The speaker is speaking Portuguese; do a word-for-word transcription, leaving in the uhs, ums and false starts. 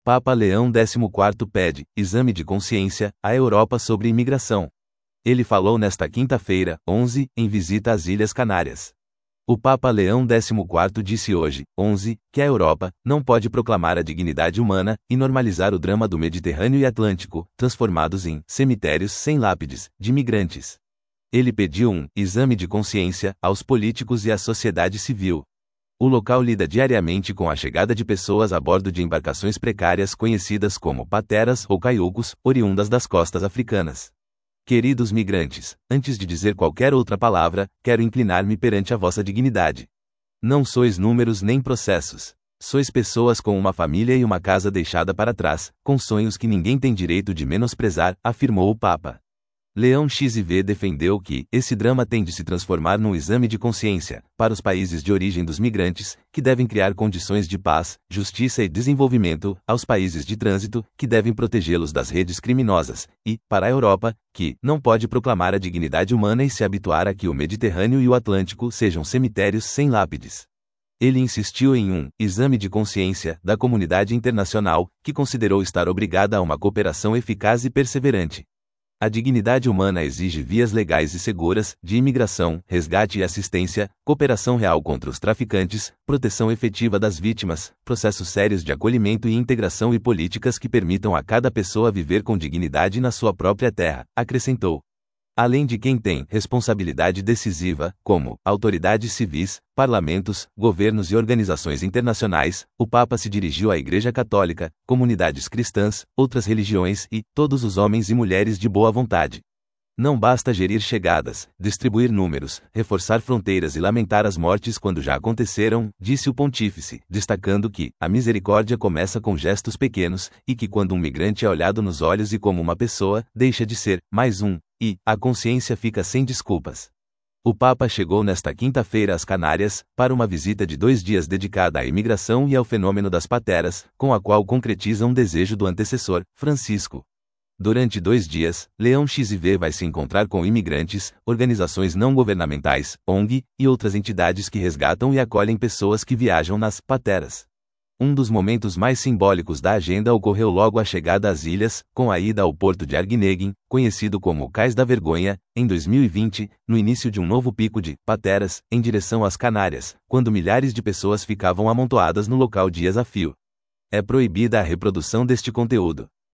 Papa Leão décimo quarto pede exame de consciência à Europa sobre imigração. Ele falou nesta quinta-feira, onze, em visita às Ilhas Canárias. O Papa Leão décimo quarto disse hoje, onze, que a Europa não pode proclamar a dignidade humana e normalizar o drama do Mediterrâneo e Atlântico, transformados em cemitérios sem lápides de imigrantes. Ele pediu um exame de consciência aos políticos e à sociedade civil. O local lida diariamente com a chegada de pessoas a bordo de embarcações precárias conhecidas como pateras ou caiucos, oriundas das costas africanas. Queridos migrantes, antes de dizer qualquer outra palavra, quero inclinar-me perante a vossa dignidade. Não sois números nem processos. Sois pessoas com uma família e uma casa deixada para trás, com sonhos que ninguém tem direito de menosprezar, afirmou o Papa. Leão X I V defendeu que esse drama tem de se transformar num exame de consciência para os países de origem dos migrantes, que devem criar condições de paz, justiça e desenvolvimento, aos países de trânsito, que devem protegê-los das redes criminosas, e, para a Europa, que não pode proclamar a dignidade humana e se habituar a que o Mediterrâneo e o Atlântico sejam cemitérios sem lápides. Ele insistiu em um exame de consciência da comunidade internacional, que considerou estar obrigada a uma cooperação eficaz e perseverante. A dignidade humana exige vias legais e seguras, de imigração, resgate e assistência, cooperação real contra os traficantes, proteção efetiva das vítimas, processos sérios de acolhimento e integração e políticas que permitam a cada pessoa viver com dignidade na sua própria terra, acrescentou. Além de quem tem responsabilidade decisiva, como autoridades civis, parlamentos, governos e organizações internacionais, o Papa se dirigiu à Igreja Católica, comunidades cristãs, outras religiões e todos os homens e mulheres de boa vontade. Não basta gerir chegadas, distribuir números, reforçar fronteiras e lamentar as mortes quando já aconteceram, disse o pontífice, destacando que a misericórdia começa com gestos pequenos, e que quando um migrante é olhado nos olhos e como uma pessoa, deixa de ser mais um, e a consciência fica sem desculpas. O Papa chegou nesta quinta-feira às Canárias, para uma visita de dois dias dedicada à imigração e ao fenômeno das pateras, com a qual concretiza um desejo do antecessor, Francisco. Durante dois dias, Leão X I V vai se encontrar com imigrantes, organizações não governamentais, O N G, e outras entidades que resgatam e acolhem pessoas que viajam nas pateras. Um dos momentos mais simbólicos da agenda ocorreu logo à chegada às ilhas, com a ida ao porto de Arguineguin, conhecido como Cais da Vergonha, em dois mil e vinte, no início de um novo pico de pateras, em direção às Canárias, quando milhares de pessoas ficavam amontoadas no local dias a fio. É proibida a reprodução deste conteúdo.